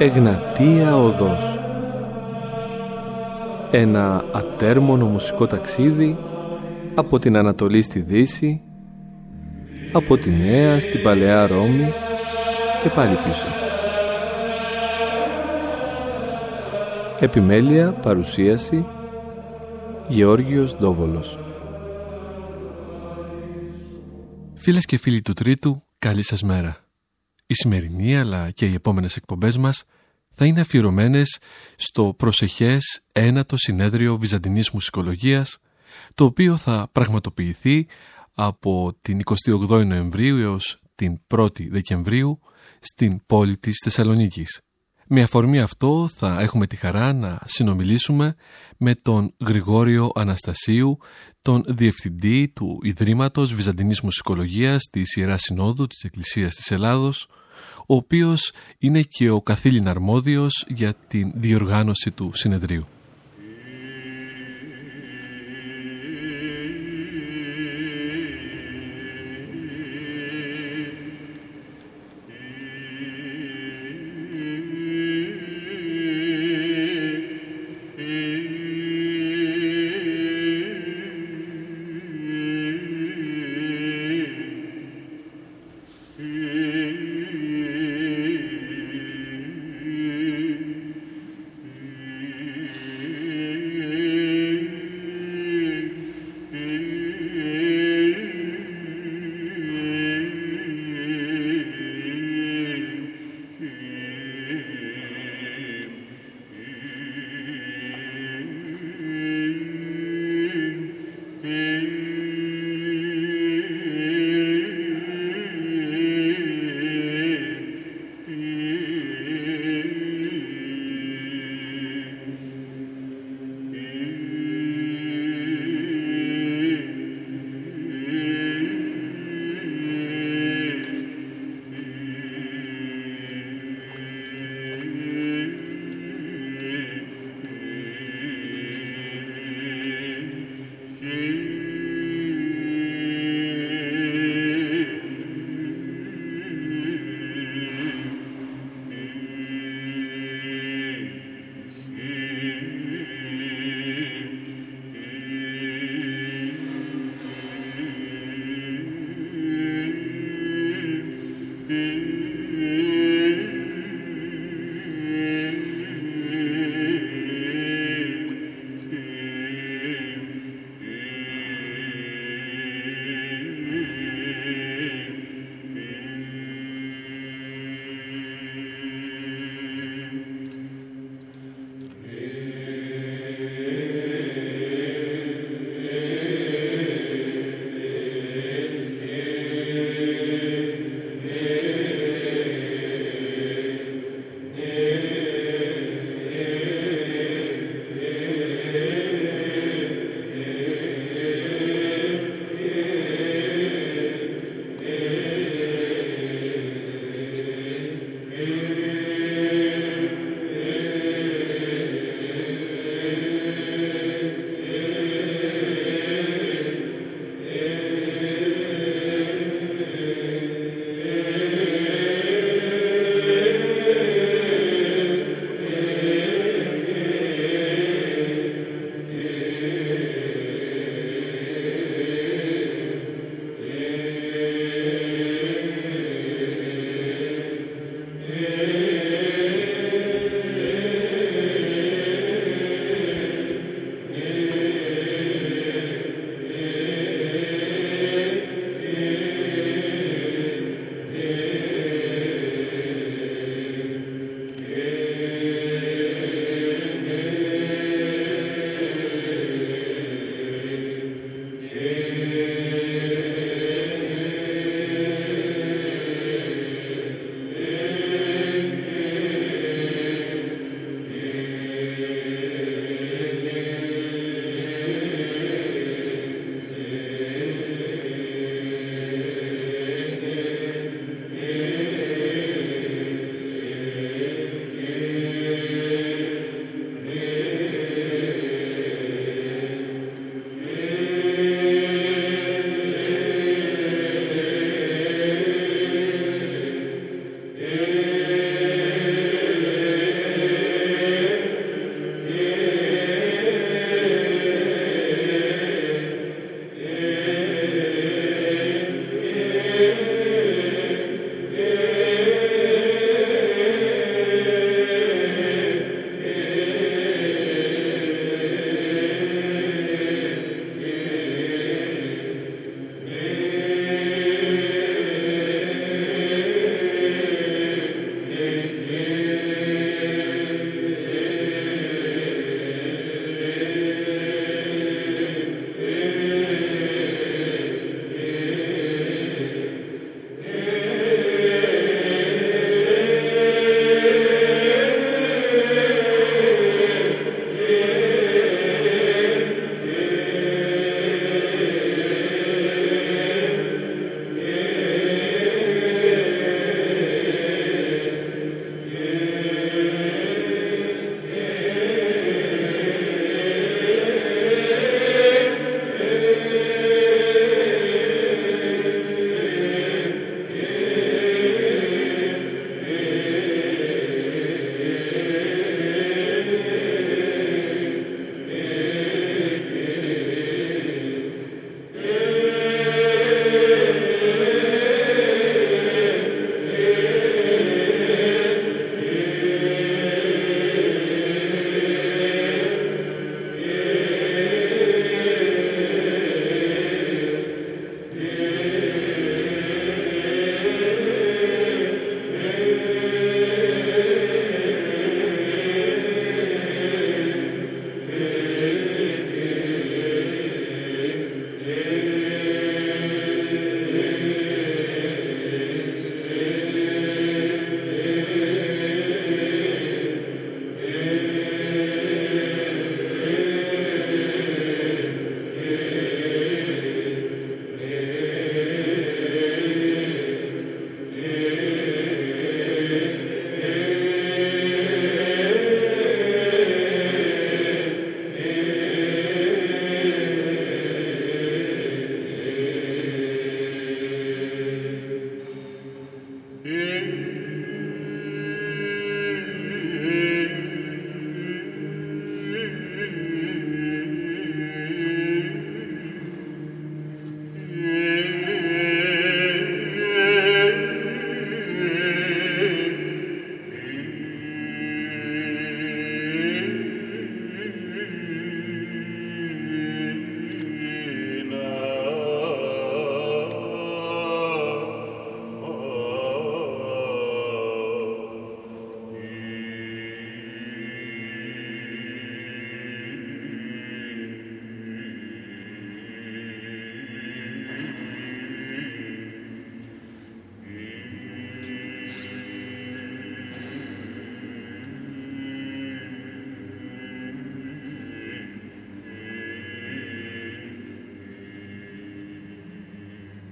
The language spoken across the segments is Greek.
Εγνατία Οδός. Ένα ατέρμονο μουσικό ταξίδι από την Ανατολή στη Δύση, από τη Νέα στην Παλαιά Ρώμη και πάλι πίσω. Επιμέλεια, παρουσίαση, Γεώργιος Ντόβολος. Φίλες και φίλοι του Τρίτου, καλή σας μέρα. Η σημερινή αλλά και οι επόμενες εκπομπές μας θα είναι αφιερωμένες στο προσεχές ένατο συνέδριο Βυζαντινής Μουσικολογίας, το οποίο θα πραγματοποιηθεί από την 28η Νοεμβρίου έως την 1η Δεκεμβρίου στην πόλη της Θεσσαλονίκης. Με αφορμή αυτό θα έχουμε τη χαρά να συνομιλήσουμε με τον Γρηγόριο Αναστασίου, τον Διευθυντή του Ιδρύματος Βυζαντινής Μουσικολογίας της Ιεράς Συνόδου της Εκκλησίας της Ελλάδος, ο οποίος είναι και ο καθήλυν αρμόδιος για την διοργάνωση του συνεδρίου.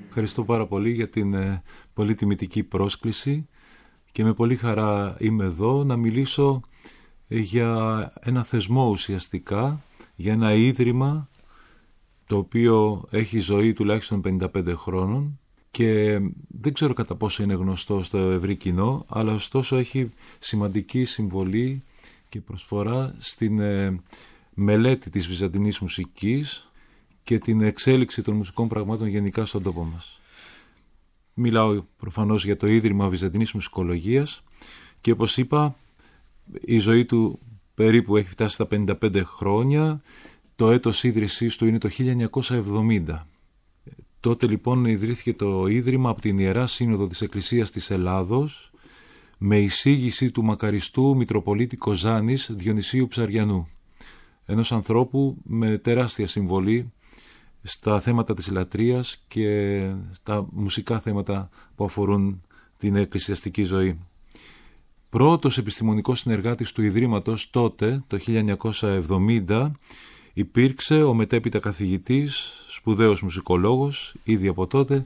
Ευχαριστώ πάρα πολύ για την πολύ τιμητική πρόσκληση και με πολύ χαρά είμαι εδώ να μιλήσω για ένα θεσμό ουσιαστικά, για ένα ίδρυμα το οποίο έχει ζωή τουλάχιστον 55 χρόνων και δεν ξέρω κατά πόσο είναι γνωστό στο ευρύ κοινό, αλλά ωστόσο έχει σημαντική συμβολή και προσφορά στην μελέτη της βυζαντινής μουσικής και την εξέλιξη των μουσικών πραγμάτων γενικά στον τόπο μας. Μιλάω προφανώς για το Ίδρυμα Βυζαντινής Μουσικολογίας και όπως είπα η ζωή του περίπου έχει φτάσει στα 55 χρόνια. Το έτος ίδρυσής του είναι το 1970. Τότε λοιπόν ιδρύθηκε το Ίδρυμα από την Ιερά Σύνοδο της Εκκλησίας της Ελλάδος με εισήγηση του μακαριστού Μητροπολίτη Κοζάνης Διονυσίου Ψαριανού, ενός ανθρώπου με τεράστια συμβολή στα θέματα της λατρείας και στα μουσικά θέματα που αφορούν την εκκλησιαστική ζωή. Πρώτος επιστημονικός συνεργάτης του Ιδρύματος τότε, το 1970, υπήρξε ο μετέπειτα καθηγητής, σπουδαίος μουσικολόγος, ήδη από τότε,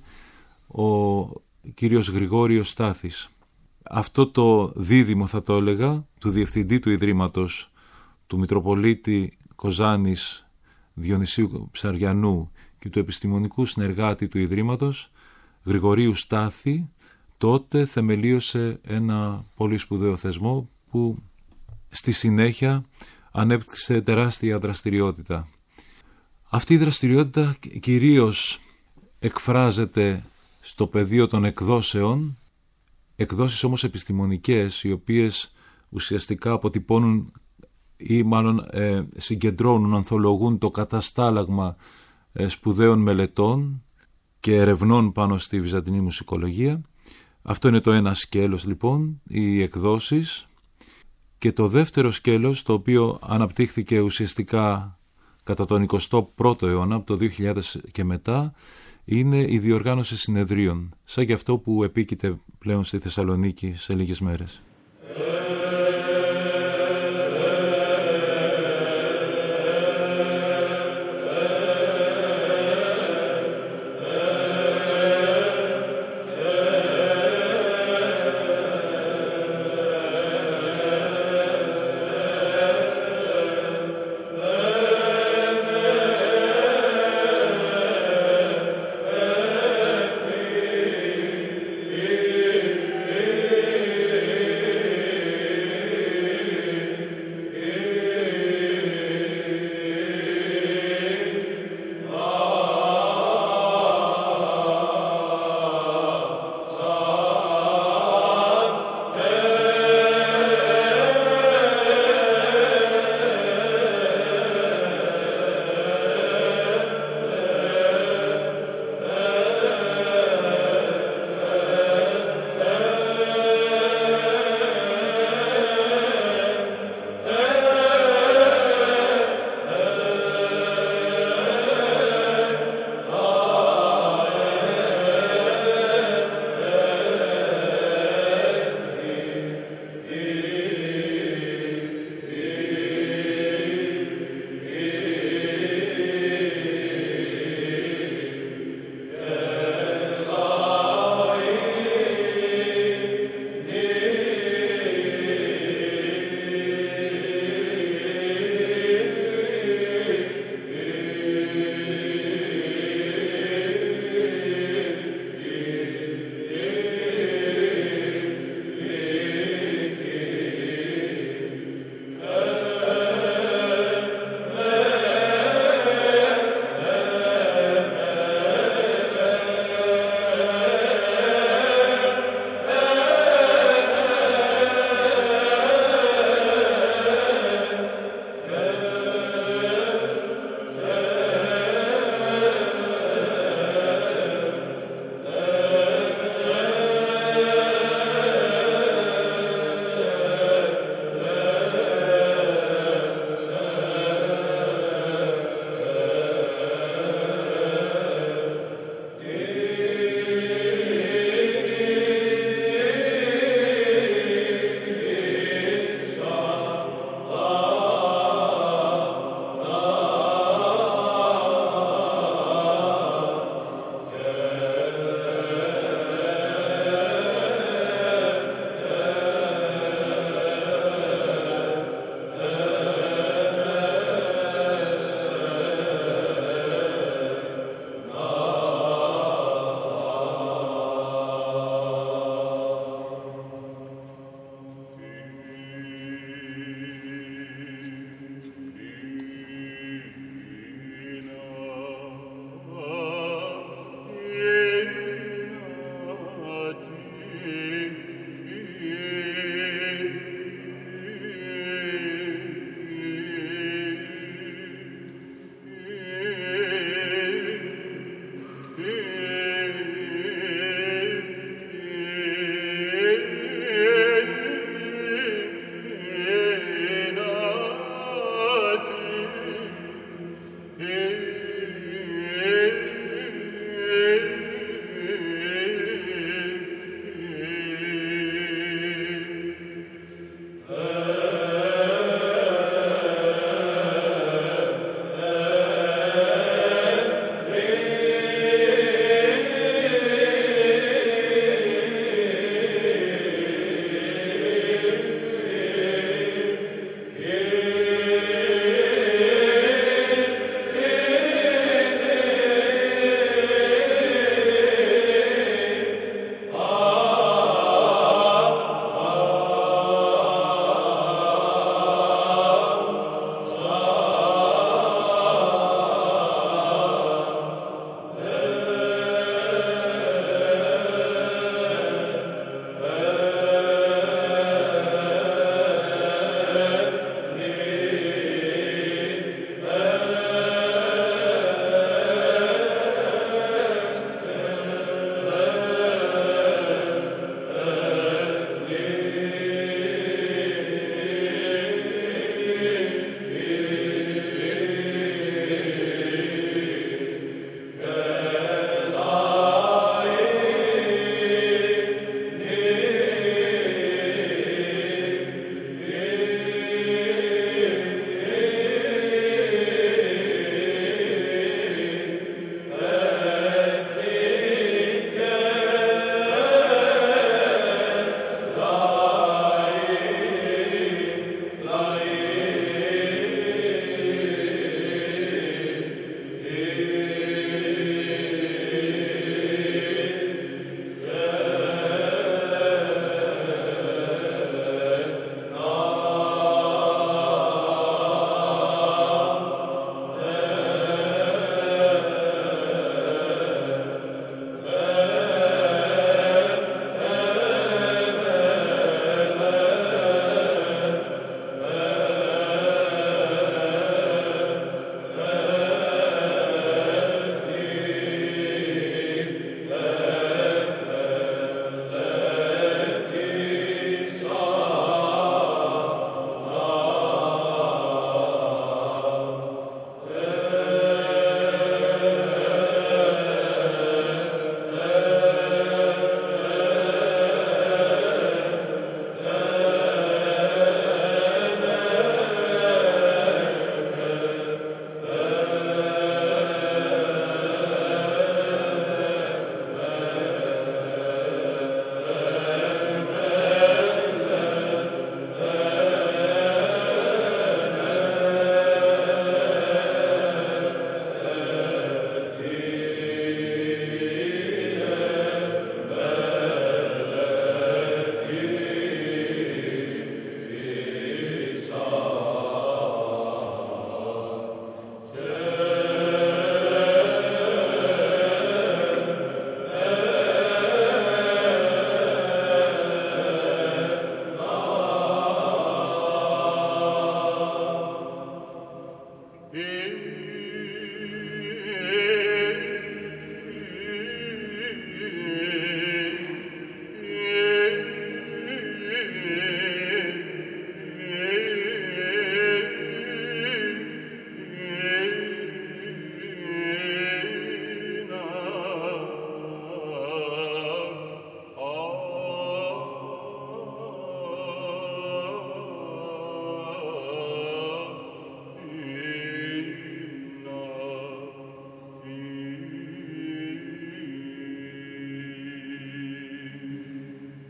ο κύριος Γρηγόριος Στάθης. Αυτό το δίδυμο, θα το έλεγα, του διευθυντή του Ιδρύματος, του Μητροπολίτη Κοζάνης Διονυσίου Ψαριανού και του επιστημονικού συνεργάτη του Ιδρύματος, Γρηγορίου Στάθη, τότε θεμελίωσε ένα πολύ σπουδαίο θεσμό που στη συνέχεια ανέπτυξε τεράστια δραστηριότητα. Αυτή η δραστηριότητα κυρίως εκφράζεται στο πεδίο των εκδόσεων, εκδόσεις όμως επιστημονικές, οι οποίες ουσιαστικά αποτυπώνουν ή μάλλον συγκεντρώνουν, ανθολογούν το καταστάλαγμα σπουδαίων μελετών και ερευνών πάνω στη βυζαντινή μουσικολογία. Αυτό είναι το ένα σκέλος λοιπόν, οι εκδόσεις. Και το δεύτερο σκέλος, το οποίο αναπτύχθηκε ουσιαστικά κατά τον 21ο αιώνα, από το 2000 και μετά, είναι η διοργάνωση συνεδρίων, σαν και αυτό που επίκειται πλέον στη Θεσσαλονίκη σε λίγες μέρες.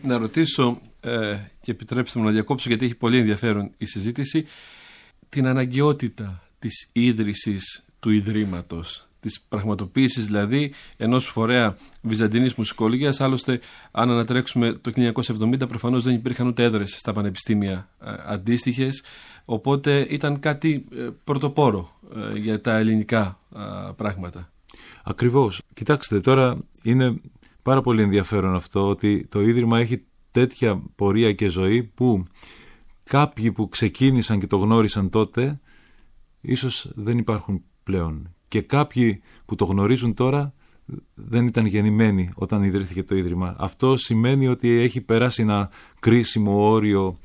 να ρωτήσω και επιτρέψτε μου να διακόψω, γιατί έχει πολύ ενδιαφέρον η συζήτηση, την αναγκαιότητα της ίδρυσης του Ιδρύματος, της πραγματοποίησης δηλαδή ενός φορέα βυζαντινής μουσικολογίας. Άλλωστε, αν ανατρέξουμε το 1970, προφανώς δεν υπήρχαν ούτε έδρες στα πανεπιστήμια αντίστοιχες, οπότε ήταν κάτι πρωτοπόρο για τα ελληνικά πράγματα. Ακριβώς. Κοιτάξτε, τώρα είναι πάρα πολύ ενδιαφέρον αυτό, ότι το Ίδρυμα έχει τέτοια πορεία και ζωή που κάποιοι που ξεκίνησαν και το γνώρισαν τότε ίσως δεν υπάρχουν πλέον, και κάποιοι που το γνωρίζουν τώρα δεν ήταν γεννημένοι όταν ιδρύθηκε το Ίδρυμα. Αυτό σημαίνει ότι έχει περάσει ένα κρίσιμο όριο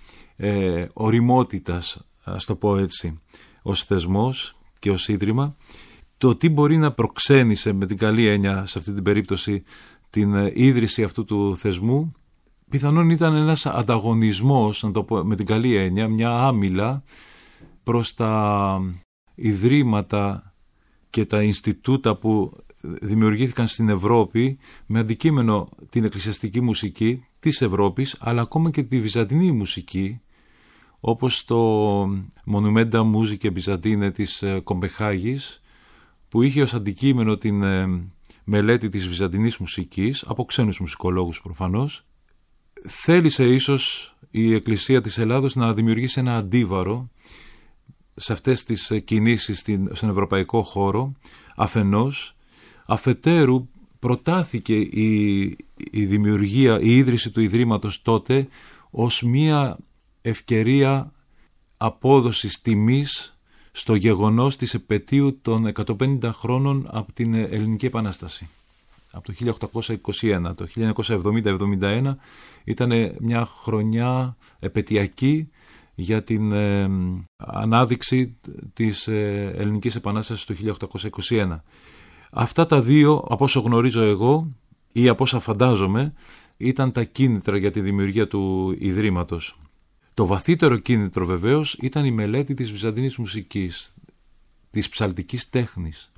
οριμότητας, ας το πω έτσι, ως θεσμός και ως Ίδρυμα. Το τι μπορεί να προξένησε με την καλή έννοια σε αυτή την περίπτωση την ίδρυση αυτού του θεσμού, πιθανόν ήταν ένας ανταγωνισμός, να το πω με την καλή έννοια, μια άμυλα προς τα ιδρύματα και τα Ινστιτούτα που δημιουργήθηκαν στην Ευρώπη με αντικείμενο την εκκλησιαστική μουσική της Ευρώπης, αλλά ακόμα και τη βυζαντινή μουσική, όπως το Monumenta Musicae Byzantinae της Κομπεχάγης, που είχε ως αντικείμενο την μελέτη της βυζαντινής μουσικής, από ξένους μουσικολόγους προφανώς. Θέλησε ίσως η Εκκλησία της Ελλάδος να δημιουργήσει ένα αντίβαρο σε αυτές τις κινήσεις στον ευρωπαϊκό χώρο, αφενός. Αφετέρου προτάθηκε η δημιουργία, η ίδρυση του Ιδρύματος τότε ως μια ευκαιρία απόδοσης τιμής στο γεγονός της επετείου των 150 χρόνων από την Ελληνική Επανάσταση. Από το 1821, το 1970-71 ήταν μια χρονιά επετειακή για την ανάδειξη της Ελληνικής Επανάστασης του 1821. Αυτά τα δύο, από όσο γνωρίζω εγώ ή από όσα φαντάζομαι, ήταν τα κίνητρα για τη δημιουργία του Ιδρύματος. Το βαθύτερο κίνητρο βεβαίως ήταν η μελέτη της βυζαντινής μουσικής, της ψαλτικής τέχνης.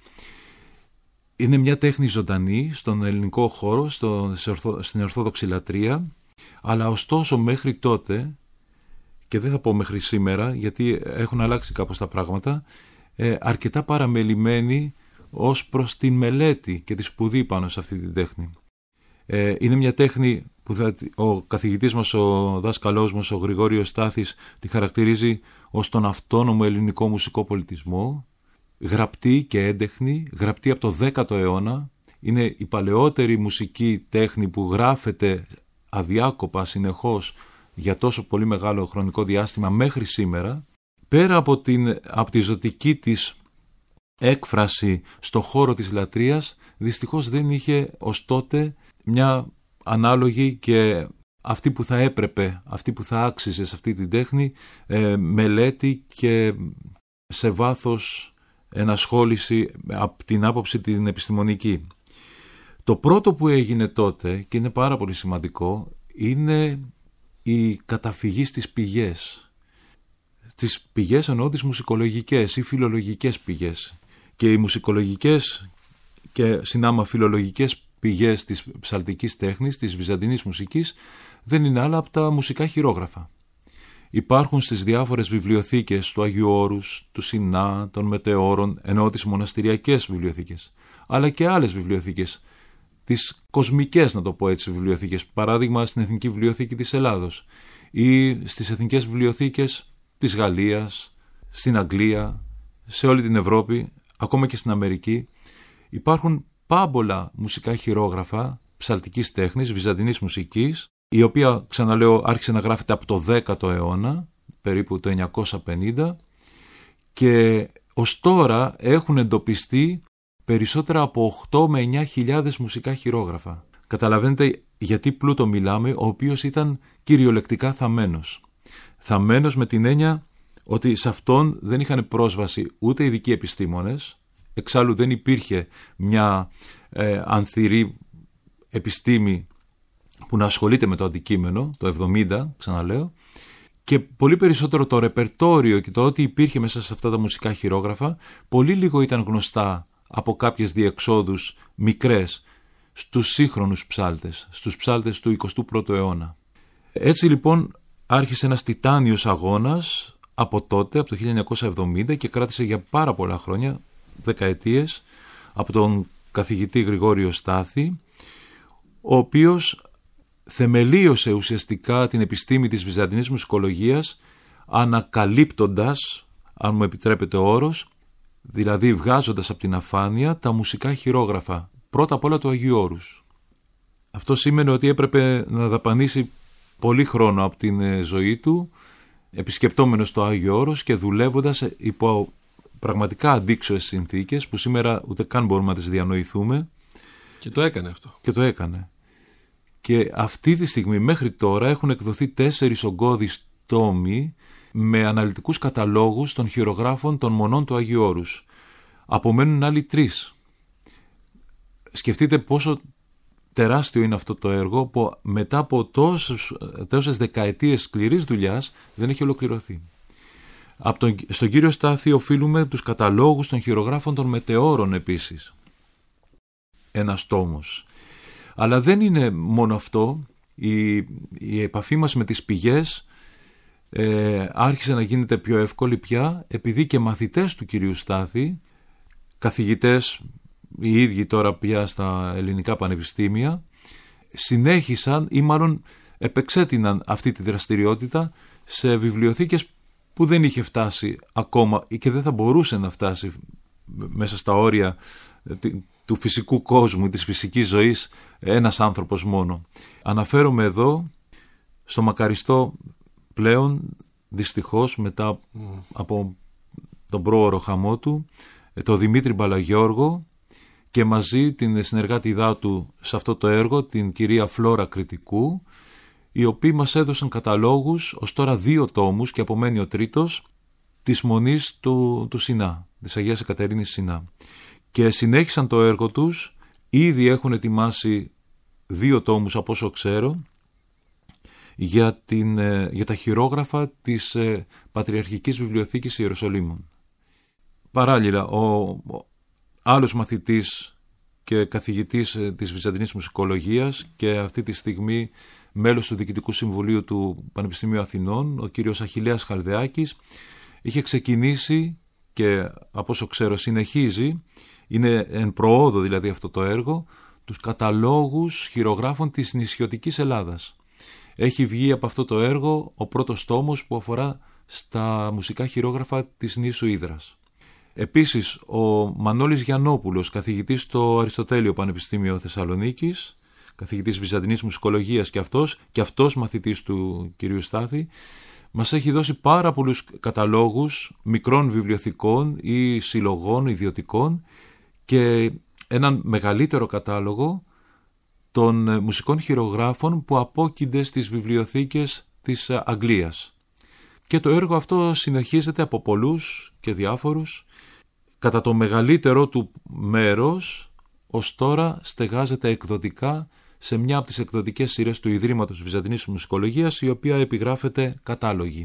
Είναι μια τέχνη ζωντανή στον ελληνικό χώρο, στην Ορθόδοξη λατρεία, αλλά ωστόσο μέχρι τότε, και δεν θα πω μέχρι σήμερα γιατί έχουν αλλάξει κάπως τα πράγματα, αρκετά παραμελημένη ως προς τη μελέτη και τη σπουδή πάνω σε αυτή την τέχνη. Είναι μια τέχνη που ο καθηγητής μας, ο δάσκαλός μας, ο Γρηγόριος Στάθης, τη χαρακτηρίζει ως τον αυτόνομο ελληνικό μουσικό πολιτισμό, γραπτή και έντεχνη, γραπτή από το 10ο αιώνα. Είναι η παλαιότερη μουσική τέχνη που γράφεται αδιάκοπα συνεχώς για τόσο πολύ μεγάλο χρονικό διάστημα μέχρι σήμερα. Πέρα από τη ζωτική της έκφραση στο χώρο της λατρείας, δυστυχώς δεν είχε ως τότε μια ανάλογη και αυτή που θα έπρεπε, αυτή που θα άξιζε σε αυτή την τέχνη, μελέτη και σε βάθος ενασχόληση από την άποψη την επιστημονική. Το πρώτο που έγινε τότε, και είναι πάρα πολύ σημαντικό, είναι η καταφυγή στις πηγές. Τις πηγές εννοώ τις μουσικολογικές ή φιλολογικές πηγές. Και οι μουσικολογικές και συνάμα φιλολογικές πηγές της ψαλτικής τέχνης, της βυζαντινής μουσικής, δεν είναι άλλα από τα μουσικά χειρόγραφα. Υπάρχουν στις διάφορες βιβλιοθήκες του Αγίου Όρους, του Σινά, των Μετεώρων, εννοώ τις μοναστηριακές βιβλιοθήκες, αλλά και άλλες βιβλιοθήκες, τις κοσμικές, να το πω έτσι, βιβλιοθήκες, παράδειγμα στην Εθνική Βιβλιοθήκη της Ελλάδος ή στις Εθνικές Βιβλιοθήκες της Γαλλίας, στην Αγγλία, σε όλη την Ευρώπη, ακόμα και στην Αμερική. Υπάρχουν πάμπολα μουσικά χειρόγραφα ψαλτικής τέχνης, βυζαντινής μουσικής, η οποία, ξαναλέω, άρχισε να γράφεται από το 10ο αιώνα, περίπου το 950, και ως τώρα έχουν εντοπιστεί περισσότερα από 8 με 9 χιλιάδες μουσικά χειρόγραφα. Καταλαβαίνετε γιατί πλούτο μιλάμε, ο οποίος ήταν κυριολεκτικά θαμμένος. Θαμμένος με την έννοια ότι σε αυτόν δεν είχαν πρόσβαση ούτε ειδικοί επιστήμονες, εξάλλου δεν υπήρχε μια ανθυρή επιστήμη που να ασχολείται με το αντικείμενο, το 70, ξαναλέω, και πολύ περισσότερο το ρεπερτόριο και το ότι υπήρχε μέσα σε αυτά τα μουσικά χειρόγραφα, πολύ λίγο ήταν γνωστά από κάποιες διεξόδους μικρές στους σύγχρονους ψάλτες, στους ψάλτες του 21ου αιώνα. Έτσι λοιπόν άρχισε ένας τιτάνιος αγώνας από τότε, από το 1970, και κράτησε για πάρα πολλά χρόνια, δεκαετίες, από τον καθηγητή Γρηγόριο Στάθη, ο οποίος θεμελίωσε ουσιαστικά την επιστήμη της βυζαντινής μουσικολογίας, ανακαλύπτοντας, αν μου επιτρέπετε ο όρος, δηλαδή βγάζοντας από την αφάνεια τα μουσικά χειρόγραφα, πρώτα απ' όλα του Αγίου Όρους. Αυτό σήμαινε ότι έπρεπε να δαπανίσει πολύ χρόνο από την ζωή του, επισκεπτόμενος το Άγιο Όρος και δουλεύοντας υπό πραγματικά αντίξωες συνθήκες, που σήμερα ούτε καν μπορούμε να τις διανοηθούμε. Και το έκανε αυτό. Και το έκανε. Και αυτή τη στιγμή μέχρι τώρα έχουν εκδοθεί 4 ογκώδεις τόμοι με αναλυτικούς καταλόγους των χειρογράφων των μονών του Αγίου Όρους. Απομένουν άλλοι 3. Σκεφτείτε πόσο τεράστιο είναι αυτό το έργο, που μετά από τόσες δεκαετίες σκληρής δουλειάς δεν έχει ολοκληρωθεί. Στον κύριο Στάθη οφείλουμε τους καταλόγους των χειρογράφων των μετεώρων επίσης. Ένας τόμος. Αλλά δεν είναι μόνο αυτό. Η επαφή μας με τις πηγές άρχισε να γίνεται πιο εύκολη πια, επειδή και μαθητές του κυρίου Στάθη, καθηγητές οι ίδιοι τώρα πια στα ελληνικά πανεπιστήμια, συνέχισαν ή μάλλον επεξέτειναν αυτή τη δραστηριότητα σε βιβλιοθήκες που δεν είχε φτάσει ακόμα και δεν θα μπορούσε να φτάσει μέσα στα όρια του φυσικού κόσμου, της φυσικής ζωής, ένας άνθρωπος μόνο. Αναφέρομαι εδώ στο μακαριστό πλέον, δυστυχώς μετά από τον πρόωρο χαμό του, το Δημήτρη Μπαλαγιώργο, και μαζί την συνεργάτηδά του σε αυτό το έργο, την κυρία Φλόρα Κρητικού, οι οποίοι μας έδωσαν καταλόγους, ως τώρα 2 τόμους και απομένει ο 3ος, της Μονής του Σινά, της Αγίας Εκατερίνης Σινά. Και συνέχισαν το έργο τους, ήδη έχουν ετοιμάσει 2 τόμους από όσο ξέρω, για τα χειρόγραφα της Πατριαρχικής Βιβλιοθήκης Ιεροσολύμων. Παράλληλα, ο άλλος μαθητής και καθηγητής της Βυζαντινής Μουσικολογίας και αυτή τη στιγμή μέλος του Διοικητικού Συμβουλίου του Πανεπιστημίου Αθηνών, ο κύριος Αχιλλέας Χαρδεάκης, είχε ξεκινήσει και από όσο ξέρω συνεχίζει, είναι εν προόδο δηλαδή αυτό το έργο, τους καταλόγους χειρογράφων της νησιωτικής Ελλάδας. Έχει βγει από αυτό το έργο ο πρώτος τόμος που αφορά στα μουσικά χειρόγραφα της νήσου Ύδρας. Επίσης, ο Μανώλης Γιαννόπουλος, καθηγητής στο Αριστοτέλειο Πανεπιστήμιο Θεσσαλονίκης, καθηγητής Βυζαντινής Μουσικολογίας και αυτός μαθητής του κυρίου Στάθη, μας έχει δώσει πάρα πολλούς καταλόγους μικρών βιβλιοθηκών ή συλλογών ιδιωτικών και έναν μεγαλύτερο κατάλογο των μουσικών χειρογράφων που απόκεινται στις βιβλιοθήκες της Αγγλίας. Και το έργο αυτό συνεχίζεται από πολλούς και διάφορους. Κατά το μεγαλύτερο του μέρος, ως τώρα στεγάζεται εκδοτικά σε μια από τις εκδοτικές σειρές του Ιδρύματος Βυζαντινής Μουσικολογίας, η οποία επιγράφεται κατάλογη.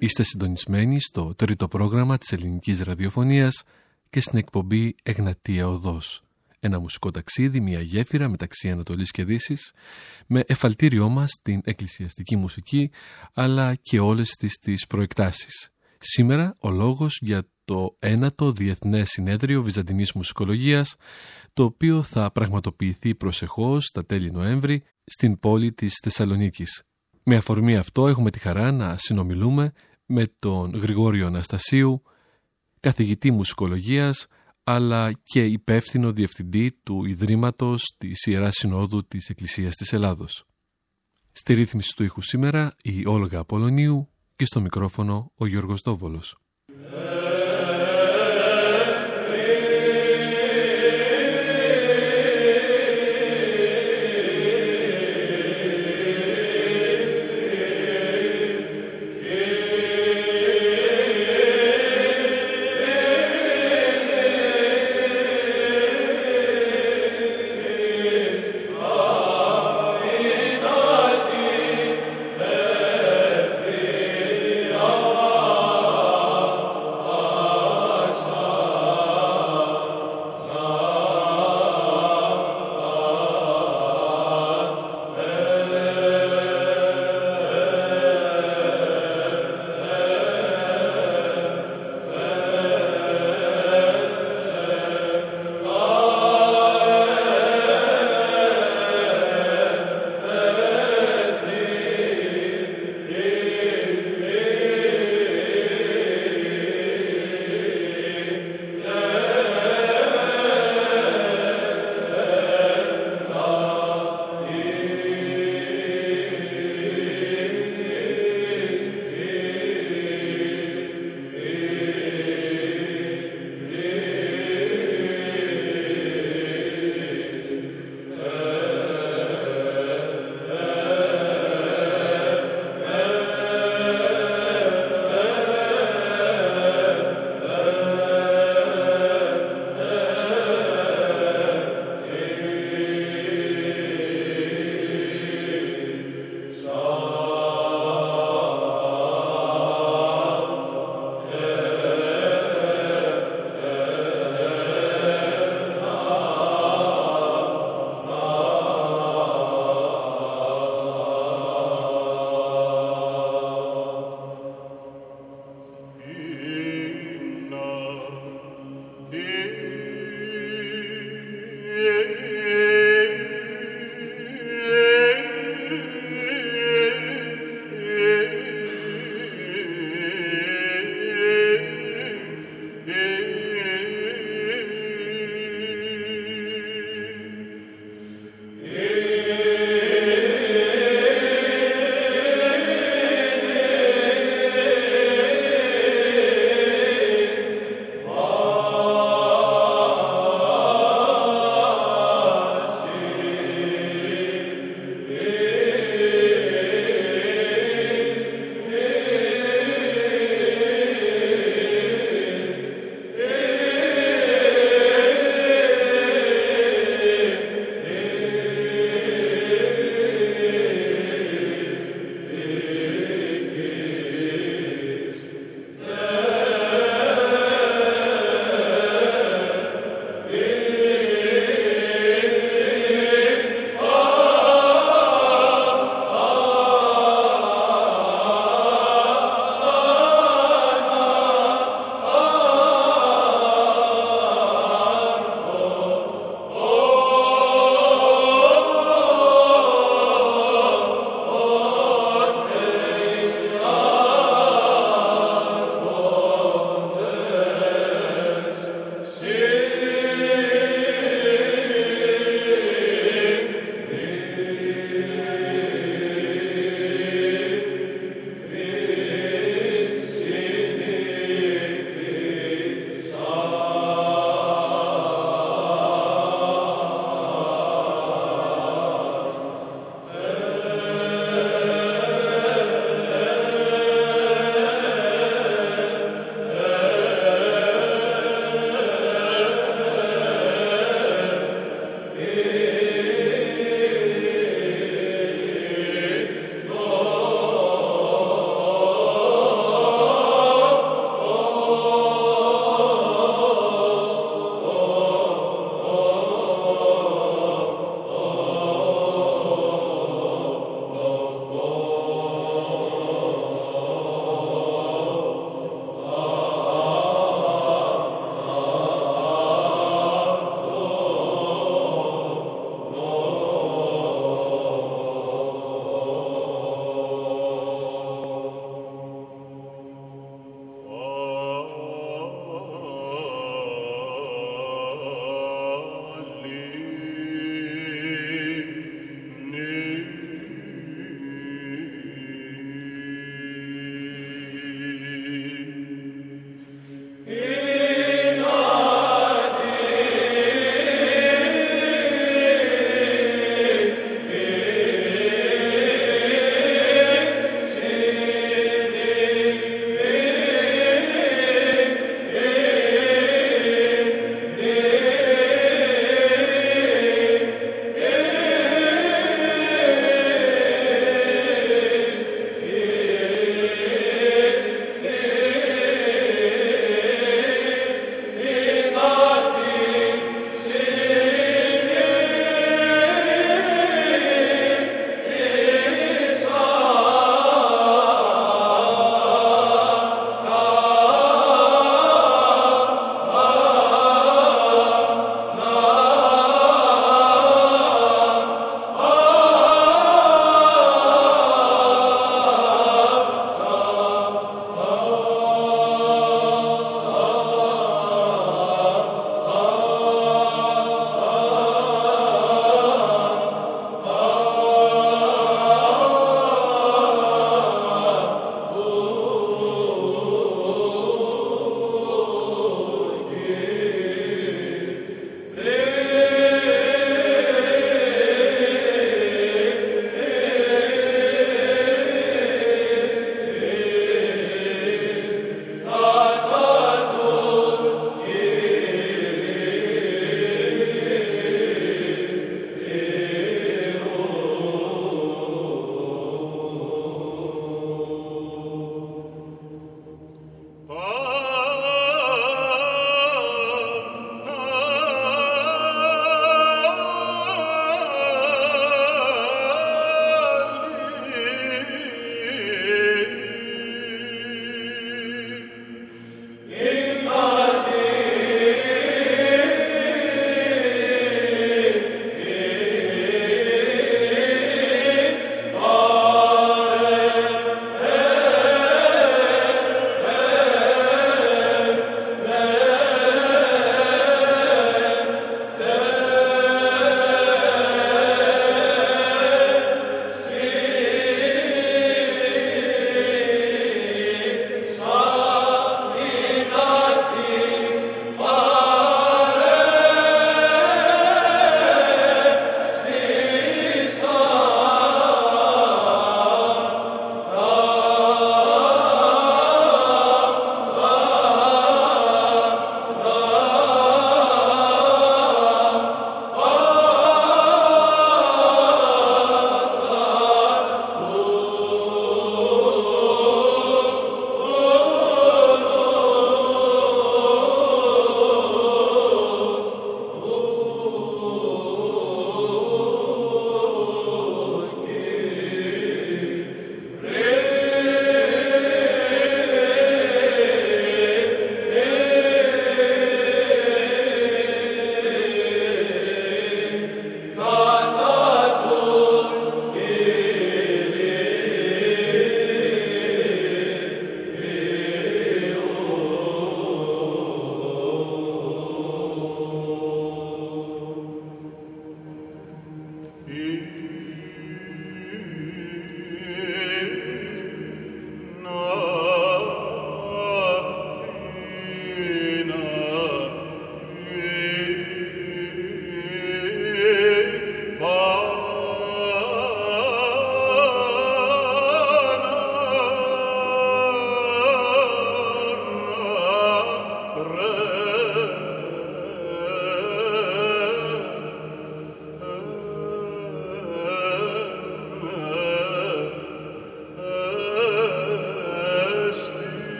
Είστε συντονισμένοι στο τρίτο πρόγραμμα της ελληνικής ραδιοφωνίας και στην εκπομπή Εγνατία Οδός. Ένα μουσικό ταξίδι, μια γέφυρα μεταξύ Ανατολής και Δύσης, με εφαλτήριό μας την εκκλησιαστική μουσική, αλλά και όλες τις προεκτάσεις. Σήμερα ο λόγος για το 9ο Διεθνές Συνέδριο Βυζαντινής Μουσικολογίας, το οποίο θα πραγματοποιηθεί προσεχώς στα τέλη Νοέμβρη στην πόλη της Θεσσαλονίκης. Με αφορμή αυτό έχουμε τη χαρά να συνομιλούμε με τον Γρηγόριο Αναστασίου, καθηγητή μουσικολογίας, αλλά και υπεύθυνο διευθυντή του Ιδρύματος της Ιεράς Συνόδου της Εκκλησίας της Ελλάδος. Στη ρύθμιση του ήχου σήμερα η Όλγα Απολωνίου και στο μικρόφωνο ο Γιώργος Δόβολος. Oh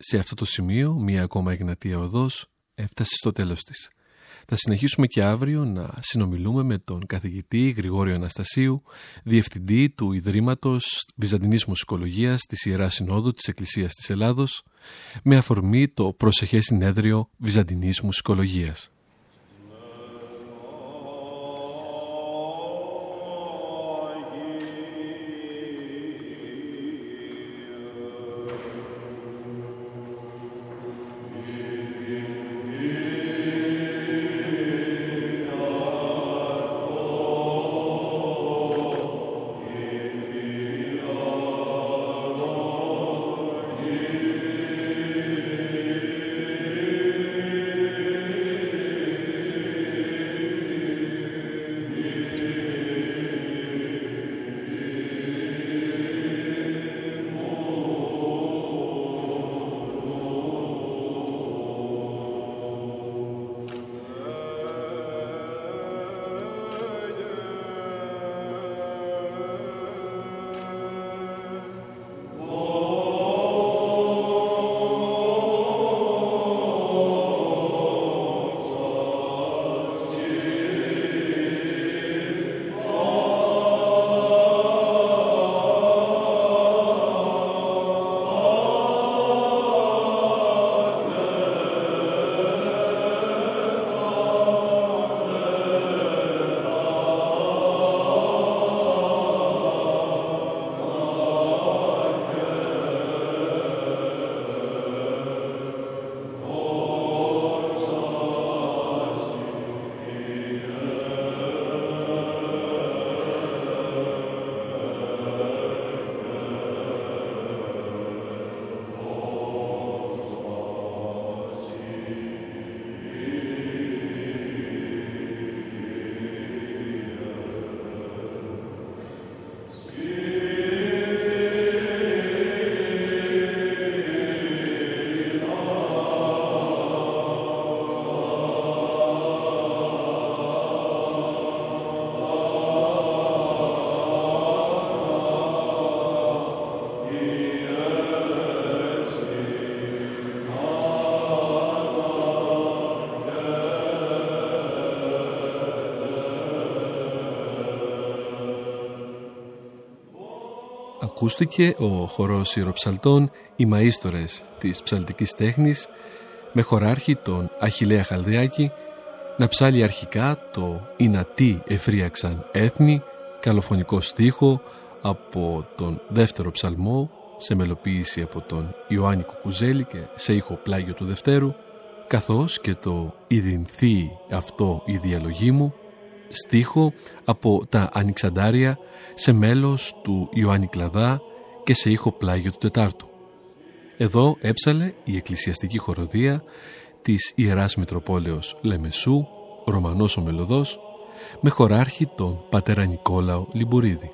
Σε αυτό το σημείο, μία ακόμα Εγνατία Οδός έφτασε στο τέλος της. Θα συνεχίσουμε και αύριο να συνομιλούμε με τον καθηγητή Γρηγόριο Αναστασίου, διευθυντή του Ιδρύματος Βυζαντινής Μουσικολογίας της Ιεράς Συνόδου της Εκκλησίας της Ελλάδος, με αφορμή το προσεχές συνέδριο Βυζαντινής Μουσικολογίας. Ακούστηκε ο χορός ιεροψαλτών «Οι Μαΐστορες» της ψαλτικής τέχνης, με χοράρχη τον Αχιλλέα Χαλδιάκη να ψάλει αρχικά το «Ινατί εφρίαξαν έθνη», καλοφωνικό στίχο από τον δεύτερο ψαλμό, σε μελοποίηση από τον Ιωάννη Κουκουζέλη και σε ήχο πλάγιο του Δευτέρου, καθώς και το «Ιδινθεί αυτό η διαλογή μου», στίχο από τα Ανοιξαντάρια, σε μέλος του Ιωάννη Κλαδά και σε ήχο πλάγιο του Τετάρτου. Εδώ έψαλε η εκκλησιαστική χοροδία της Ιεράς Μητροπόλεως Λεμεσού, Ρωμανός ο Μελωδός, με χοράρχη τον πατέρα Νικόλαο Λιμπουρίδη.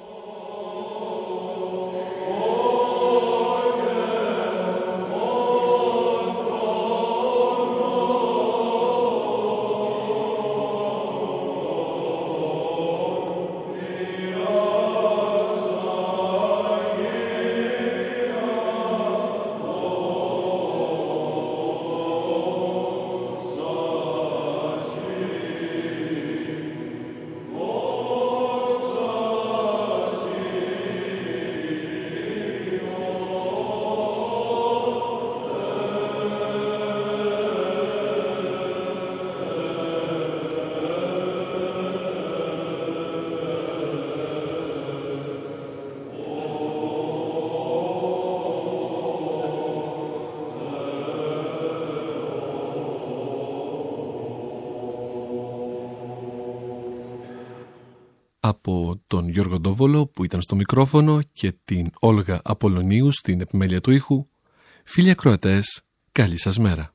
Από τον Γιώργο Ντόβολο που ήταν στο μικρόφωνο και την Όλγα Απολωνίου στην επιμέλεια του ήχου, φίλοι ακροατές, καλή σας μέρα.